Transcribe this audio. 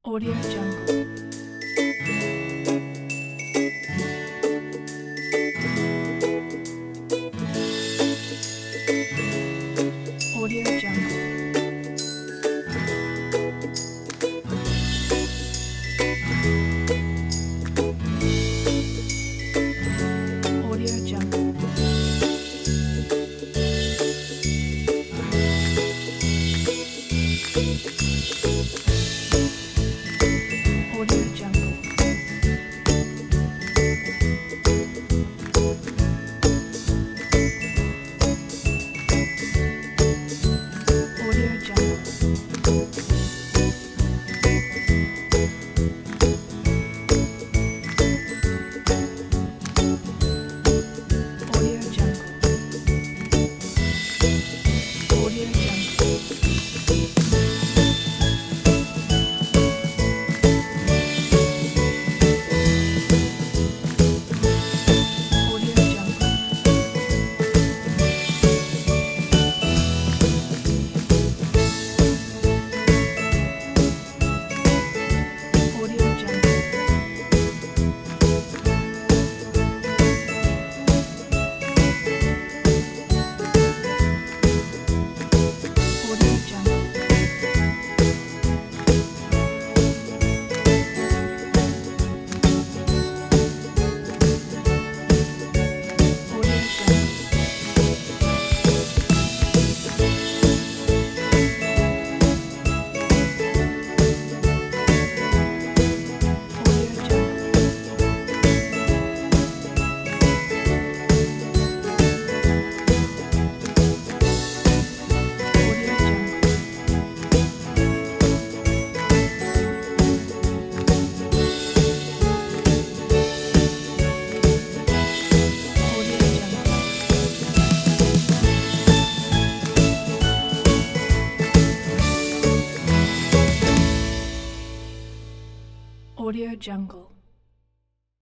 Audio Jungle. Audio Jungle. Audio Jungle. Audio Jungle. Audio Jungle. Audio Jungle. Audio Jungle. Audio Jungle. Audio Jungle. Audio Jungle. Audio Jungle. Audio Jungle. Audio Jungle. Audio Jungle. Audio Jungle.